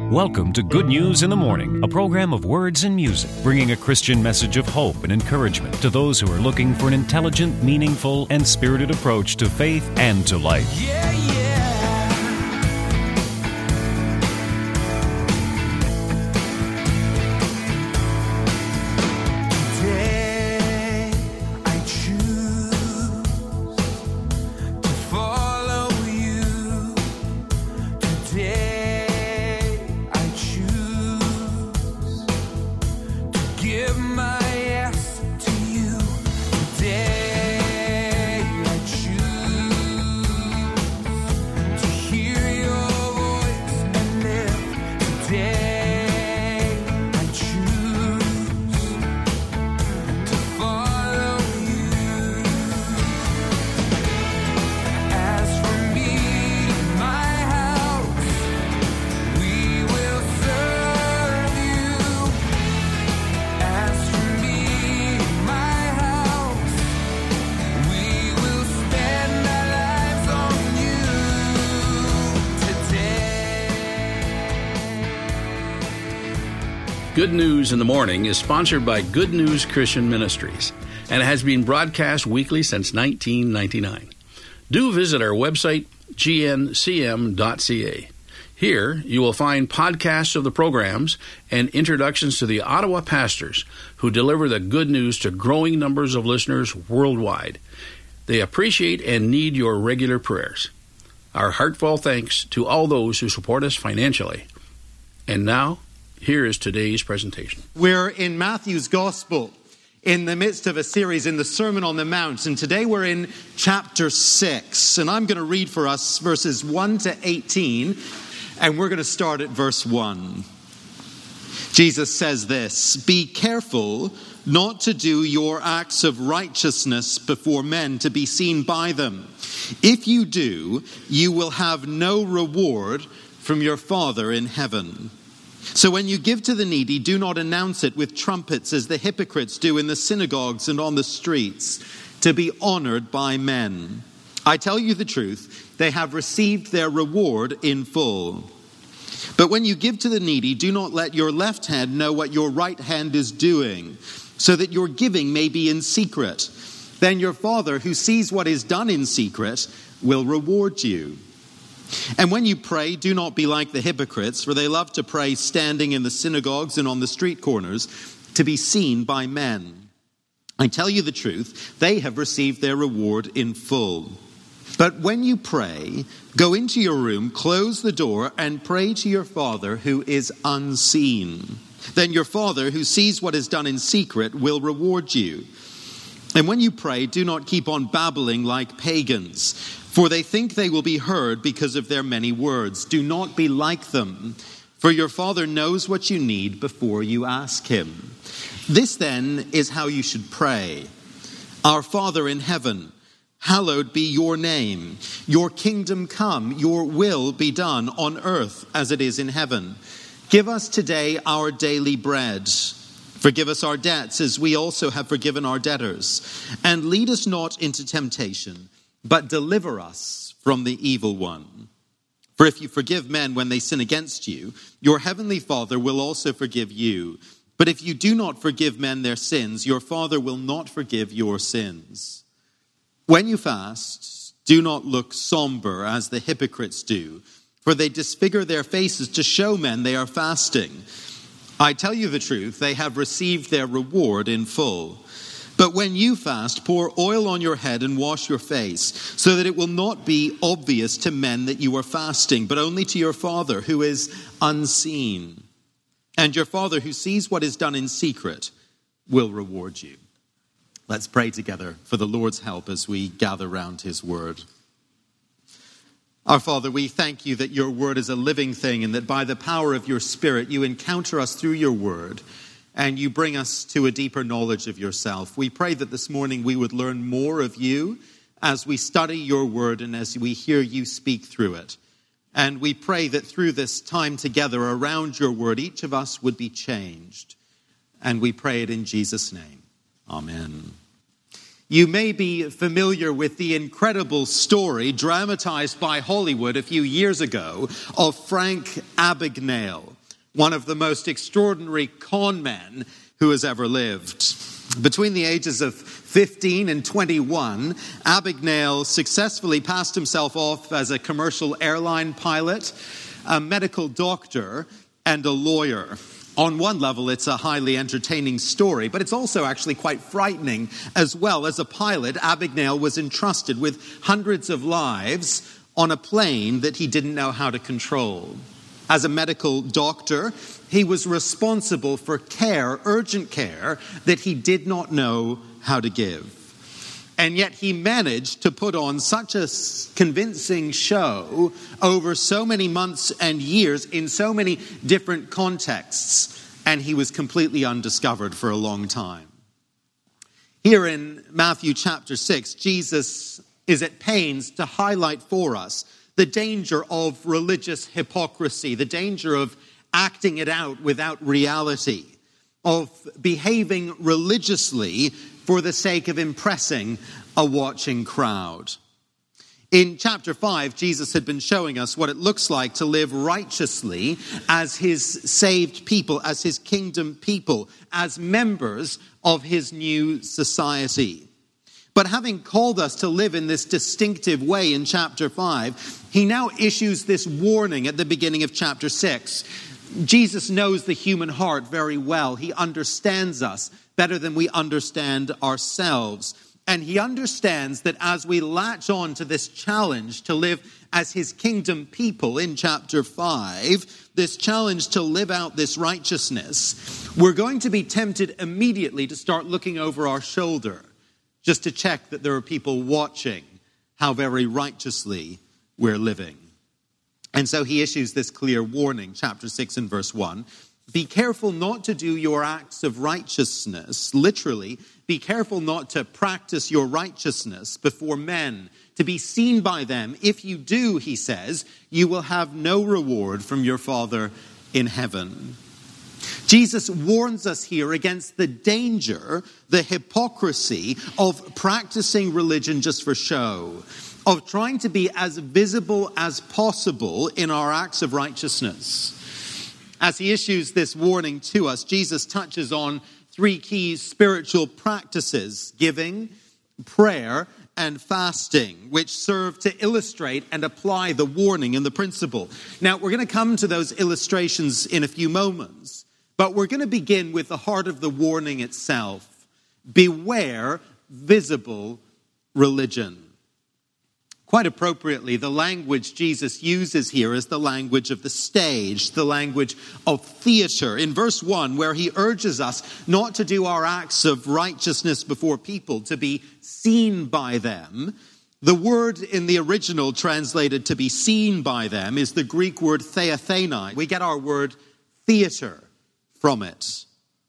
Welcome to Good News in the Morning, a program of words and music, bringing a Christian message of hope and encouragement to those who are looking for an intelligent, meaningful, and spirited approach to faith and to life. Good News in the Morning is sponsored by Good News Christian Ministries and has been broadcast weekly since 1999. Do visit our website, gncm.ca. Here you will find podcasts of the programs and introductions to the Ottawa pastors who deliver the good news to growing numbers of listeners worldwide. They appreciate and need your regular prayers. Our heartfelt thanks to all those who support us financially. And now, here is today's presentation. We're in Matthew's Gospel in the midst of a series in the Sermon on the Mount, and today we're in chapter 6, and I'm going to read for us verses 1 to 18, and we're going to start at verse 1. Jesus says this, "Be careful not to do your acts of righteousness before men to be seen by them. If you do, you will have no reward from your Father in heaven. So when you give to the needy, do not announce it with trumpets as the hypocrites do in the synagogues and on the streets, to be honored by men. I tell you the truth, they have received their reward in full. But when you give to the needy, do not let your left hand know what your right hand is doing, so that your giving may be in secret. Then your Father, who sees what is done in secret, will reward you. And when you pray, do not be like the hypocrites, for they love to pray standing in the synagogues and on the street corners to be seen by men. I tell you the truth, they have received their reward in full. But when you pray, go into your room, close the door, and pray to your Father who is unseen. Then your Father, who sees what is done in secret, will reward you. And when you pray, do not keep on babbling like pagans, for they think they will be heard because of their many words. Do not be like them, for your Father knows what you need before you ask him. This then is how you should pray. Our Father in heaven, hallowed be your name. Your kingdom come, your will be done on earth as it is in heaven. Give us today our daily bread. Forgive us our debts as we also have forgiven our debtors. And lead us not into temptation, but deliver us from the evil one. For if you forgive men when they sin against you, your heavenly Father will also forgive you. But if you do not forgive men their sins, your Father will not forgive your sins. When you fast, do not look somber as the hypocrites do, for they disfigure their faces to show men they are fasting. I tell you the truth, they have received their reward in full. But when you fast, pour oil on your head and wash your face, so that it will not be obvious to men that you are fasting, but only to your Father who is unseen. And your Father who sees what is done in secret will reward you." Let's pray together for the Lord's help as we gather round his word. Our Father, we thank you that your word is a living thing and that by the power of your Spirit you encounter us through your word and you bring us to a deeper knowledge of yourself. We pray that this morning we would learn more of you as we study your word and as we hear you speak through it. And we pray that through this time together around your word, each of us would be changed. And we pray it in Jesus' name. Amen. You may be familiar with the incredible story dramatized by Hollywood a few years ago of Frank Abagnale. one of the most extraordinary con men who has ever lived. Between the ages of 15 and 21, Abagnale successfully passed himself off as a commercial airline pilot, a medical doctor, and a lawyer. On one level, it's a highly entertaining story, but it's also actually quite frightening as well. As a pilot, Abagnale was entrusted with hundreds of lives on a plane that he didn't know how to control. As a medical doctor, he was responsible for care, urgent care, that he did not know how to give. And yet he managed to put on such a convincing show over so many months and years in so many different contexts, and he was completely undiscovered for a long time. Here in Matthew chapter 6, Jesus is at pains to highlight for us the danger of religious hypocrisy, the danger of acting it out without reality, of behaving religiously for the sake of impressing a watching crowd. In chapter 5, Jesus had been showing us what it looks like to live righteously as his saved people, as his kingdom people, as members of his new society. But having called us to live in this distinctive way in chapter 5, he now issues this warning at the beginning of chapter 6. Jesus knows the human heart very well. He understands us better than we understand ourselves. And he understands that as we latch on to this challenge to live as his kingdom people in chapter 5, this challenge to live out this righteousness, we're going to be tempted immediately to start looking over our shoulder, just to check that there are people watching how very righteously we're living. And so he issues this clear warning, chapter 6 and verse 1. Be careful not to do your acts of righteousness, literally, be careful not to practice your righteousness before men, to be seen by them. If you do, he says, you will have no reward from your Father in heaven. Jesus warns us here against the danger, the hypocrisy of practicing religion just for show, of trying to be as visible as possible in our acts of righteousness. As he issues this warning to us, Jesus touches on three key spiritual practices: giving, prayer, and fasting, which serve to illustrate and apply the warning and the principle. Now, we're going to come to those illustrations in a few moments, but we're going to begin with the heart of the warning itself. Beware visible religion. Quite appropriately, the language Jesus uses here is the language of the stage, the language of theater. In verse 1, where he urges us not to do our acts of righteousness before people, to be seen by them, the word in the original translated to be seen by them is the Greek word theathenai. We get our word theater from it.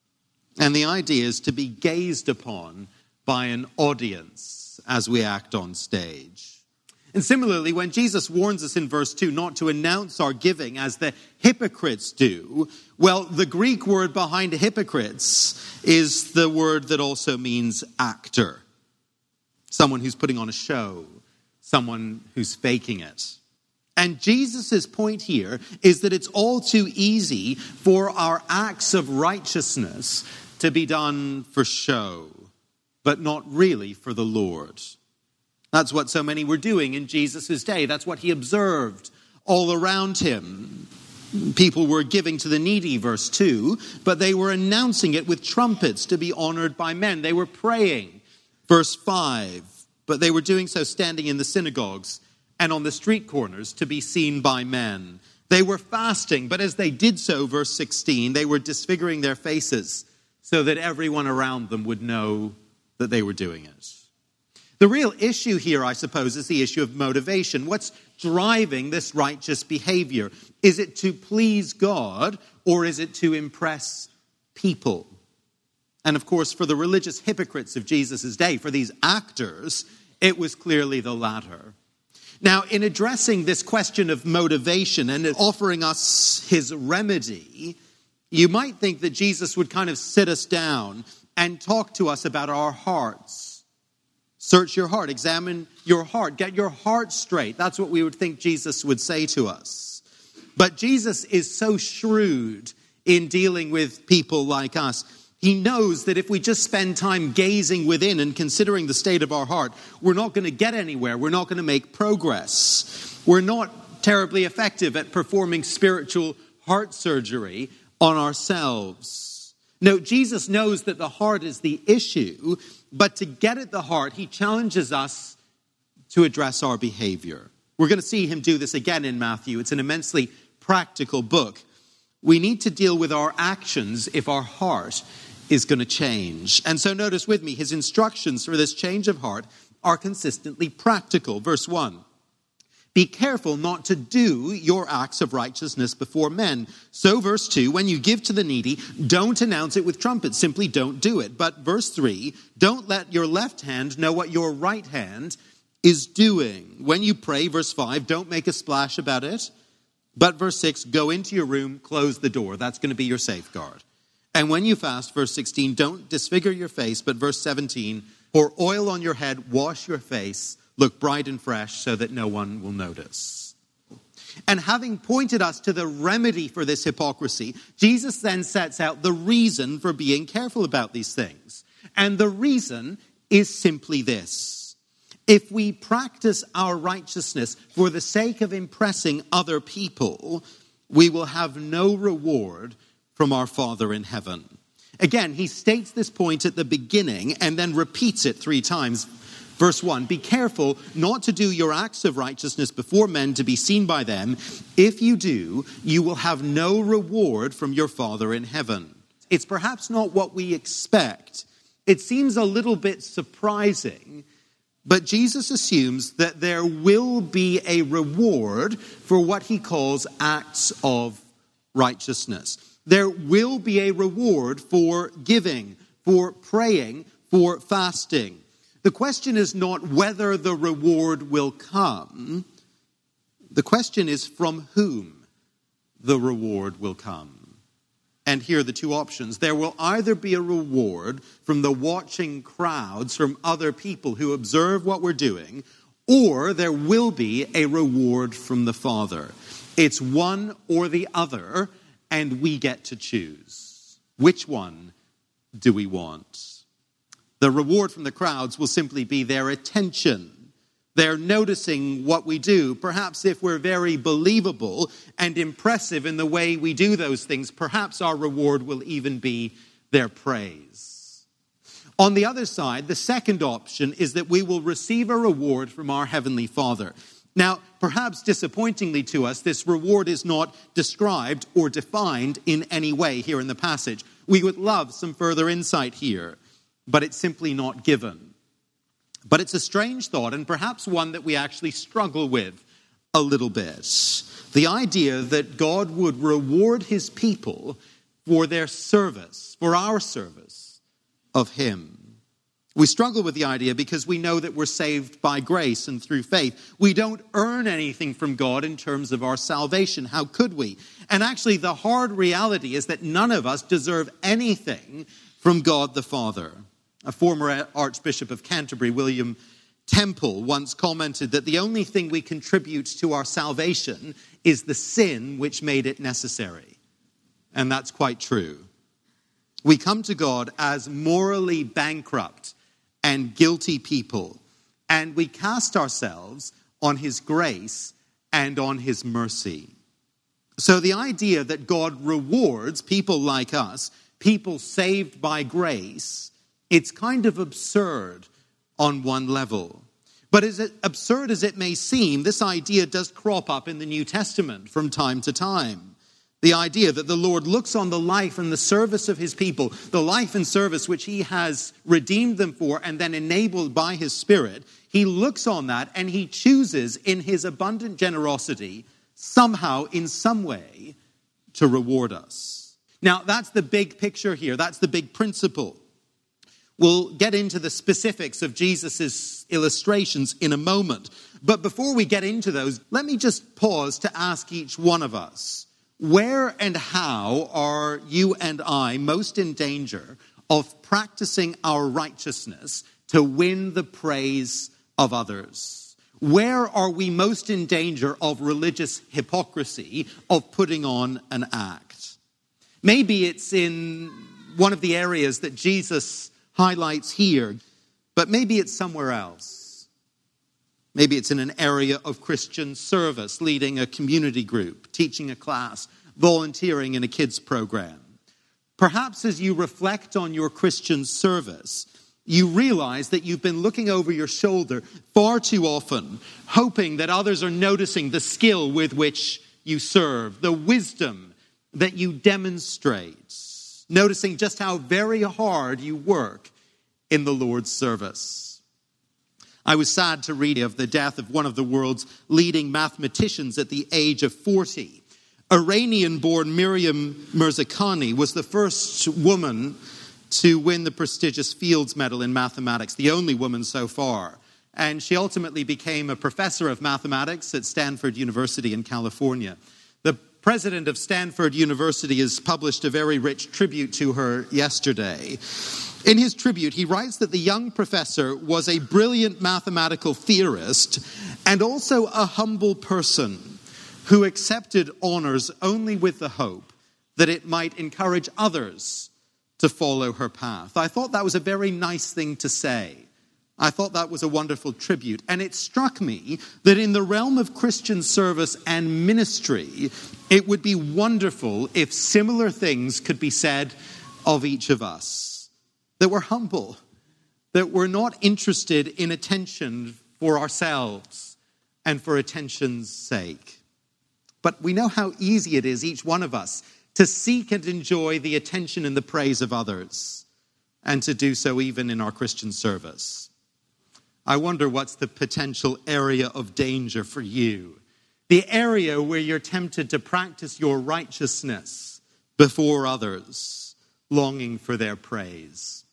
And the idea is to be gazed upon by an audience as we act on stage. And similarly, when Jesus warns us in verse 2 not to announce our giving as the hypocrites do, well, the Greek word behind hypocrites is the word that also means actor. Someone who's putting on a show, someone who's faking it. And Jesus' point here is that it's all too easy for our acts of righteousness to be done for show, but not really for the Lord. That's what so many were doing in Jesus' day. That's what he observed all around him. People were giving to the needy, verse 2, but they were announcing it with trumpets to be honored by men. They were praying, verse 5, but they were doing so standing in the synagogues and on the street corners to be seen by men. They were fasting, but as they did so, verse 16, they were disfiguring their faces so that everyone around them would know that they were doing it. The real issue here, I suppose, is the issue of motivation. What's driving this righteous behavior? Is it to please God, or is it to impress people? And of course, for the religious hypocrites of Jesus' day, for these actors, it was clearly the latter. Now, in addressing this question of motivation and offering us his remedy, you might think that Jesus would kind of sit us down and talk to us about our hearts. Search your heart, examine your heart, get your heart straight. That's what we would think Jesus would say to us. But Jesus is so shrewd in dealing with people like us. He knows that if we just spend time gazing within and considering the state of our heart, we're not going to get anywhere. We're not going to make progress. We're not terribly effective at performing spiritual heart surgery on ourselves. No, Jesus knows that the heart is the issue, but to get at the heart, he challenges us to address our behavior. We're going to see him do this again in Matthew. It's an immensely practical book. We need to deal with our actions if our heart is going to change. And so notice with me, his instructions for this change of heart are consistently practical. Verse 1, be careful not to do your acts of righteousness before men. So verse 2, when you give to the needy, don't announce it with trumpets. Simply don't do it. But verse 3, don't let your left hand know what your right hand is doing. When you pray, verse 5, don't make a splash about it. But verse 6, go into your room, close the door. That's going to be your safeguard. And when you fast, verse 16, don't disfigure your face. But verse 17, pour oil on your head, wash your face, look bright and fresh so that no one will notice. And having pointed us to the remedy for this hypocrisy, Jesus then sets out the reason for being careful about these things. And the reason is simply this. If we practice our righteousness for the sake of impressing other people, we will have no reward from our Father in heaven. Again, he states this point at the beginning and then repeats it 3 times. Verse 1, be careful not to do your acts of righteousness before men to be seen by them. If you do, you will have no reward from your Father in heaven. It's perhaps not what we expect. It seems a little bit surprising. But Jesus assumes that there will be a reward for what he calls acts of righteousness. There will be a reward for giving, for praying, for fasting. The question is not whether the reward will come. The question is from whom the reward will come. And here are the 2 options. There will either be a reward from the watching crowds, from other people who observe what we're doing, or there will be a reward from the Father. It's one or the other, and we get to choose. Which one do we want? The reward from the crowds will simply be their attention. They're noticing what we do. Perhaps if we're very believable and impressive in the way we do those things, perhaps our reward will even be their praise. On the other side, the second option is that we will receive a reward from our Heavenly Father. Now, perhaps disappointingly to us, this reward is not described or defined in any way here in the passage. We would love some further insight here, but it's simply not given. But it's a strange thought, and perhaps one that we actually struggle with a little bit. The idea that God would reward his people for their service, for our service of him. We struggle with the idea because we know that we're saved by grace and through faith. We don't earn anything from God in terms of our salvation. How could we? And actually, the hard reality is that none of us deserve anything from God the Father. A former Archbishop of Canterbury, William Temple, once commented that the only thing we contribute to our salvation is the sin which made it necessary. And that's quite true. We come to God as morally bankrupt and guilty people, and we cast ourselves on his grace and on his mercy. So the idea that God rewards people like us, people saved by grace, it's kind of absurd on one level. But as absurd as it may seem, this idea does crop up in the New Testament from time to time. The idea that the Lord looks on the life and the service of his people, the life and service which he has redeemed them for and then enabled by his Spirit, he looks on that and he chooses in his abundant generosity somehow, in some way, to reward us. Now, that's the big picture here. That's the big principle. We'll get into the specifics of Jesus' illustrations in a moment. But before we get into those, let me just pause to ask each one of us, where and how are you and I most in danger of practicing our righteousness to win the praise of others? Where are we most in danger of religious hypocrisy, of putting on an act? Maybe it's in one of the areas that Jesus highlights here, but maybe it's somewhere else. Maybe it's in an area of Christian service, leading a community group, teaching a class, volunteering in a kids program. Perhaps as you reflect on your Christian service, you realize that you've been looking over your shoulder far too often, hoping that others are noticing the skill with which you serve, the wisdom that you demonstrate, noticing just how very hard you work in the Lord's service. I was sad to read of the death of one of the world's leading mathematicians at the age of 40. Iranian-born Miriam Mirzakhani was the first woman to win the prestigious Fields Medal in mathematics, the only woman so far. And she ultimately became a professor of mathematics at Stanford University in California. The president of Stanford University has published a very rich tribute to her yesterday. In his tribute, he writes that the young professor was a brilliant mathematical theorist and also a humble person who accepted honors only with the hope that it might encourage others to follow her path. I thought that was a very nice thing to say. I thought that was a wonderful tribute. And it struck me that in the realm of Christian service and ministry, it would be wonderful if similar things could be said of each of us. That we're humble, that we're not interested in attention for ourselves and for attention's sake. But we know how easy it is, each one of us, to seek and enjoy the attention and the praise of others, and to do so even in our Christian service. I wonder what's the potential area of danger for you, the area where you're tempted to practice your righteousness before others, longing for their praise.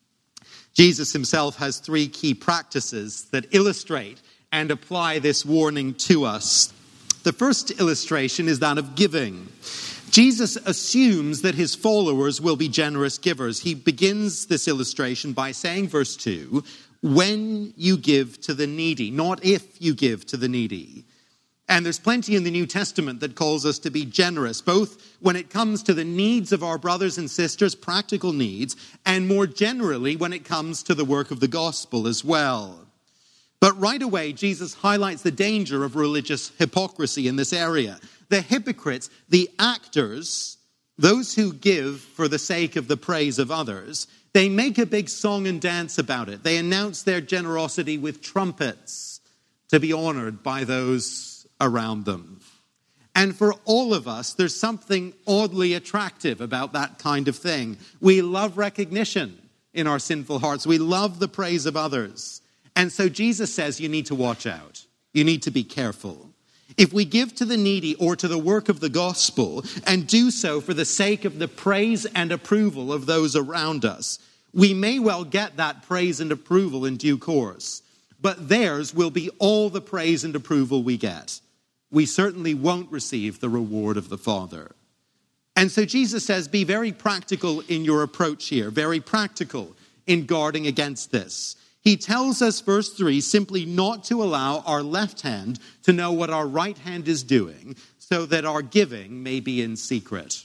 Jesus himself has 3 key practices that illustrate and apply this warning to us. The first illustration is that of giving. Jesus assumes that his followers will be generous givers. He begins this illustration by saying, verse 2, when you give to the needy, not if you give to the needy. And there's plenty in the New Testament that calls us to be generous, both when it comes to the needs of our brothers and sisters, practical needs, and more generally when it comes to the work of the gospel as well. But right away, Jesus highlights the danger of religious hypocrisy in this area. The hypocrites, the actors, those who give for the sake of the praise of others, they make a big song and dance about it. They announce their generosity with trumpets to be honored by those around them. And for all of us, there's something oddly attractive about that kind of thing. We love recognition in our sinful hearts. We love the praise of others. And so Jesus says you need to watch out. You need to be careful. If we give to the needy or to the work of the gospel and do so for the sake of the praise and approval of those around us, we may well get that praise and approval in due course. But theirs will be all the praise and approval we get. We certainly won't receive the reward of the Father. And so Jesus says, be very practical in your approach here, very practical in guarding against this. He tells us, verse 3, simply not to allow our left hand to know what our right hand is doing, so that our giving may be in secret.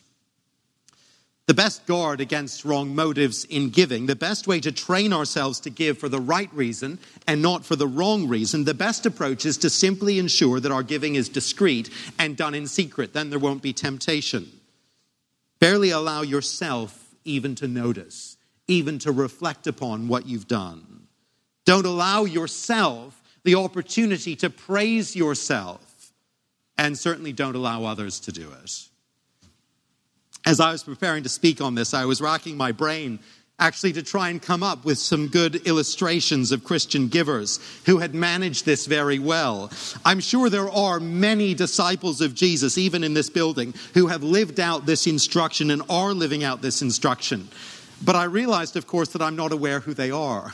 The best guard against wrong motives in giving, the best way to train ourselves to give for the right reason and not for the wrong reason, the best approach is to simply ensure that our giving is discreet and done in secret. Then there won't be temptation. Barely allow yourself even to notice, even to reflect upon what you've done. Don't allow yourself the opportunity to praise yourself, and certainly don't allow others to do it. As I was preparing to speak on this, I was racking my brain actually to try and come up with some good illustrations of Christian givers who had managed this very well. I'm sure there are many disciples of Jesus, even in this building, who have lived out this instruction and are living out this instruction. But I realized, of course, that I'm not aware who they are.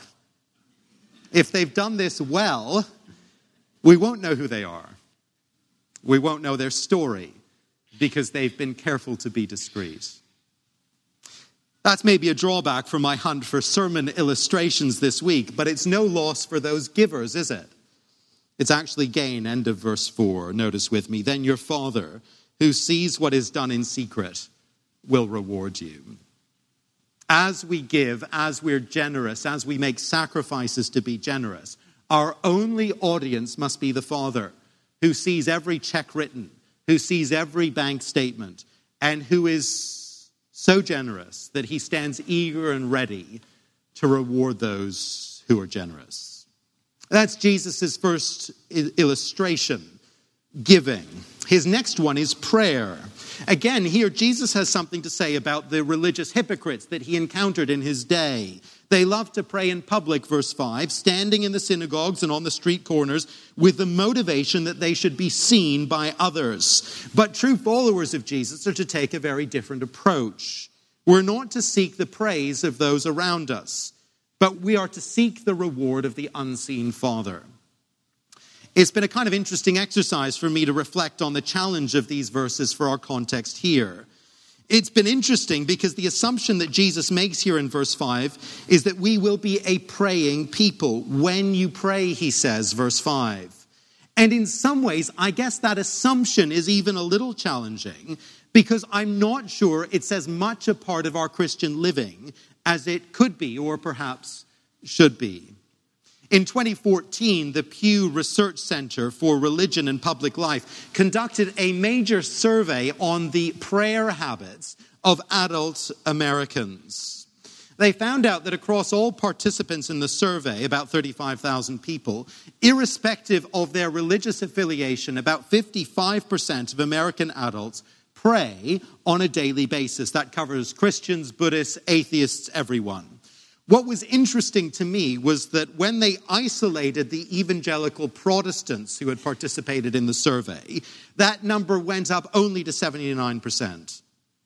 If they've done this well, we won't know who they are. We won't know their story because they've been careful to be discreet. That's maybe a drawback for my hunt for sermon illustrations this week, but it's no loss for those givers, is it? It's actually gain, end of verse 4. Notice with me. Then your Father, who sees what is done in secret, will reward you. As we give, as we're generous, as we make sacrifices to be generous, our only audience must be the Father, who sees every check written, who sees every bank statement, and who is so generous that he stands eager and ready to reward those who are generous. That's Jesus' first illustration, giving. His next one is prayer. Again, here Jesus has something to say about the religious hypocrites that he encountered in his day. They loved to pray in public, verse 5, standing in the synagogues and on the street corners with the motivation that they should be seen by others. But true followers of Jesus are to take a very different approach. We're not to seek the praise of those around us, but we are to seek the reward of the unseen Father. It's been a kind of interesting exercise for me to reflect on the challenge of these verses for our context here. It's been interesting because the assumption that Jesus makes here in verse 5 is that we will be a praying people. When you pray, he says, verse 5. And in some ways, I guess that assumption is even a little challenging because I'm not sure it's as much a part of our Christian living as it could be or perhaps should be. In 2014, the Pew Research Center for Religion and Public Life conducted a major survey on the prayer habits of adult Americans. They found out that across all participants in the survey, about 35,000 people, irrespective of their religious affiliation, about 55% of American adults pray on a daily basis. That covers Christians, Buddhists, atheists, everyone. What was interesting to me was that when they isolated the evangelical Protestants who had participated in the survey, that number went up only to 79%.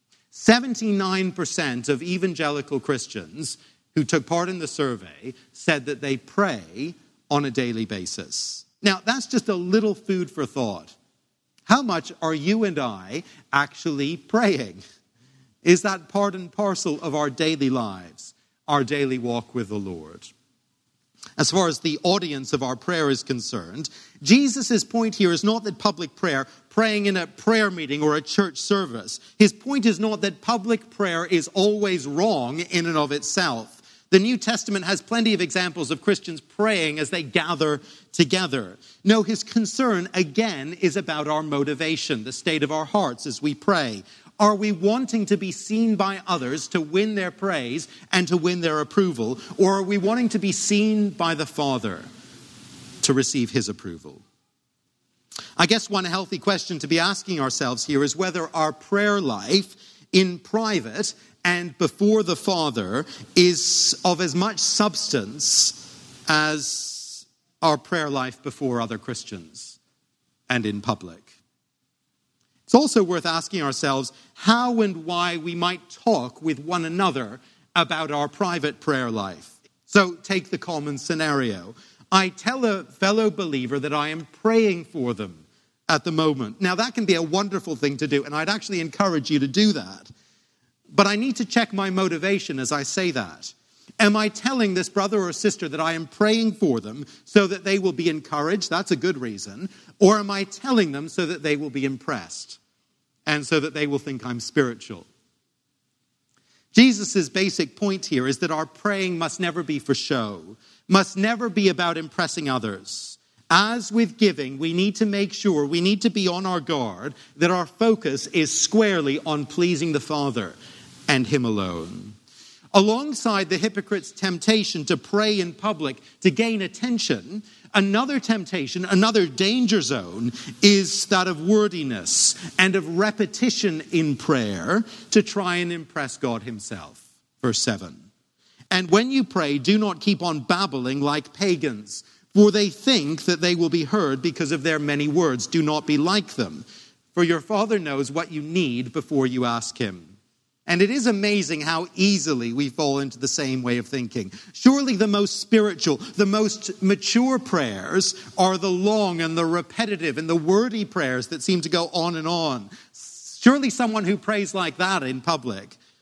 79% of evangelical Christians who took part in the survey said that they pray on a daily basis. Now, that's just a little food for thought. How much are you and I actually praying? Is that part and parcel of our daily lives? Our daily walk with the Lord. As far as the audience of our prayer is concerned, Jesus' point here is not that public prayer, praying in a prayer meeting or a church service, his point is not that public prayer is always wrong in and of itself. The New Testament has plenty of examples of Christians praying as they gather together. No, his concern, again, is about our motivation, the state of our hearts as we pray. Are we wanting to be seen by others to win their praise and to win their approval? Or are we wanting to be seen by the Father to receive his approval? I guess one healthy question to be asking ourselves here is whether our prayer life in private and before the Father is of as much substance as our prayer life before other Christians and in public. It's also worth asking ourselves how and why we might talk with one another about our private prayer life. So take the common scenario. I tell a fellow believer that I am praying for them at the moment. Now that can be a wonderful thing to do, and I'd actually encourage you to do that. But I need to check my motivation as I say that. Am I telling this brother or sister that I am praying for them so that they will be encouraged? That's a good reason. Or am I telling them so that they will be impressed and so that they will think I'm spiritual? Jesus' basic point here is that our praying must never be for show, must never be about impressing others. As with giving, we need to make sure, we need to be on our guard that our focus is squarely on pleasing the Father and him alone. Alongside the hypocrite's temptation to pray in public to gain attention, another temptation, another danger zone is that of wordiness and of repetition in prayer to try and impress God himself. Verse 7. And when you pray, do not keep on babbling like pagans, for they think that they will be heard because of their many words. Do not be like them, for your Father knows what you need before you ask him. And it is amazing how easily we fall into the same way of thinking. Surely the most spiritual, the most mature prayers are the long and the repetitive and the wordy prayers that seem to go on and on. Surely someone who prays like that in public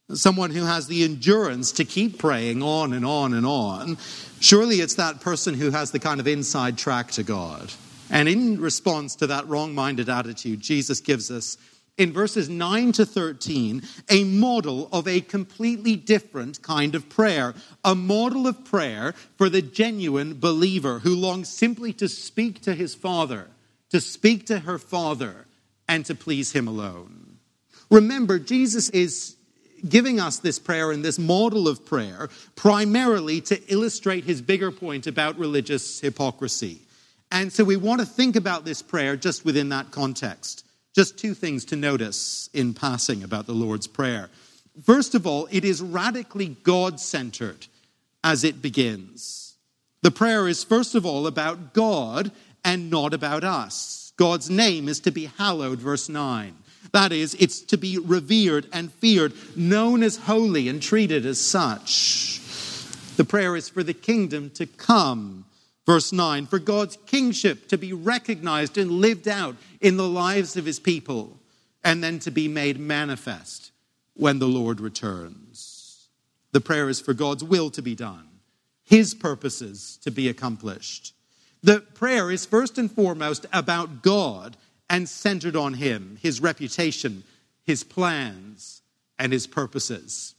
someone who has the endurance to keep praying on and on and on, surely it's that person who has the kind of inside track to God. And in response to that wrong-minded attitude, Jesus gives us, in verses 9 to 13, a model of a completely different kind of prayer. A model of prayer for the genuine believer who longs simply to speak to his Father, to speak to her Father, and to please him alone. Remember, Jesus is giving us this prayer and this model of prayer primarily to illustrate his bigger point about religious hypocrisy. And so we want to think about this prayer just within that context. Just two things to notice in passing about the Lord's Prayer. First of all, it is radically God-centered as it begins. The prayer is first of all about God and not about us. God's name is to be hallowed, verse 9. That is, it's to be revered and feared, known as holy and treated as such. The prayer is for the kingdom to come, verse 9, for God's kingship to be recognized and lived out in the lives of his people, and then to be made manifest when the Lord returns. The prayer is for God's will to be done, his purposes to be accomplished. The prayer is first and foremost about God and centered on him, his reputation, his plans, and his purposes.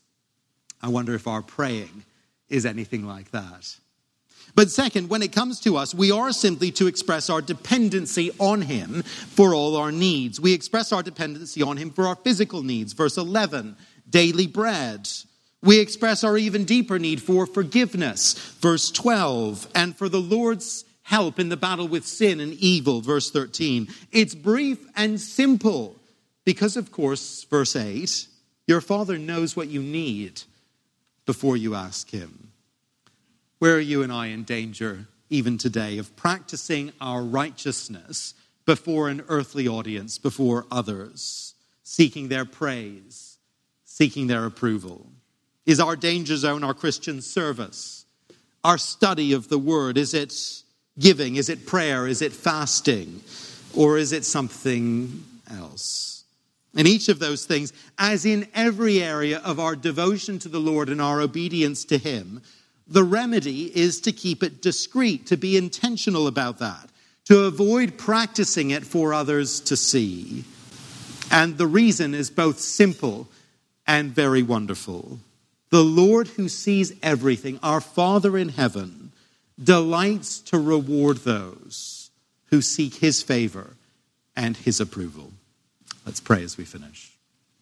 I wonder if our praying is anything like that. But second, when it comes to us, we are simply to express our dependency on him for all our needs. We express our dependency on him for our physical needs. Verse 11, daily bread. We express our even deeper need for forgiveness. Verse 12, and for the Lord's help in the battle with sin and evil. Verse 13. It's brief and simple because, of course, verse 8, your Father knows what you need before you ask him. Where are you and I in danger, even today, of practicing our righteousness before an earthly audience, before others, seeking their praise, seeking their approval? Is our danger zone our Christian service, our study of the Word? Is it giving? Is it prayer? Is it fasting? Or is it something else? In each of those things, as in every area of our devotion to the Lord and our obedience to him, the remedy is to keep it discreet, to be intentional about that, to avoid practicing it for others to see. And the reason is both simple and very wonderful. The Lord who sees everything, our Father in heaven, delights to reward those who seek his favor and his approval. Let's pray as we finish.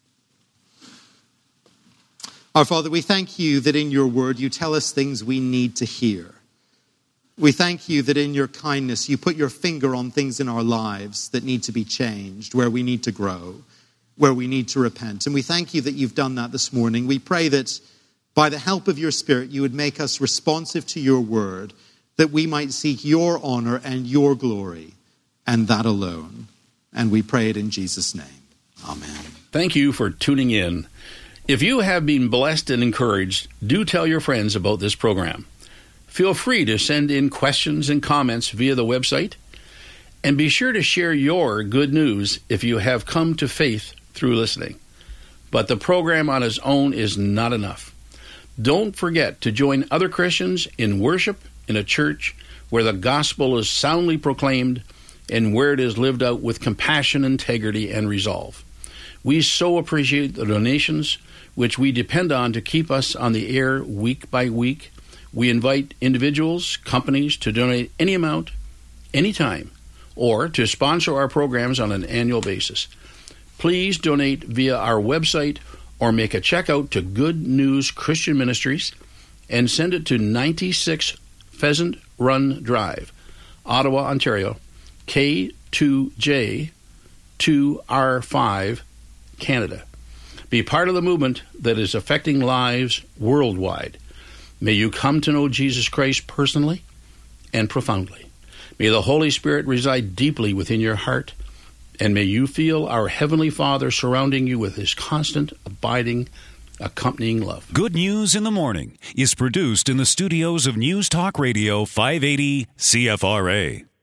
Our Father, we thank you that in your word you tell us things we need to hear. We thank you that in your kindness you put your finger on things in our lives that need to be changed, where we need to grow, where we need to repent. And we thank you that you've done that this morning. We pray that by the help of your Spirit you would make us responsive to your word, that we might seek your honor and your glory, and that alone. And we pray it in Jesus' name. Amen. Thank you for tuning in. If you have been blessed and encouraged, do tell your friends about this program. Feel free to send in questions and comments via the website. And be sure to share your good news if you have come to faith through listening. But the program on its own is not enough. Don't forget to join other Christians in worship in a church where the gospel is soundly proclaimed and where it is lived out with compassion, integrity, and resolve. We so appreciate the donations which we depend on to keep us on the air week by week. We invite individuals, companies to donate any amount, anytime, or to sponsor our programs on an annual basis. Please donate via our website or make a check out to Good News Christian Ministries and send it to 96 Pheasant Run Drive, Ottawa, Ontario, K2J 2R5, Canada. Be part of the movement that is affecting lives worldwide. May you come to know Jesus Christ personally and profoundly. May the Holy Spirit reside deeply within your heart, and may you feel our Heavenly Father surrounding you with his constant, abiding, accompanying love. Good News in the Morning is produced in the studios of News Talk Radio 580 CFRA.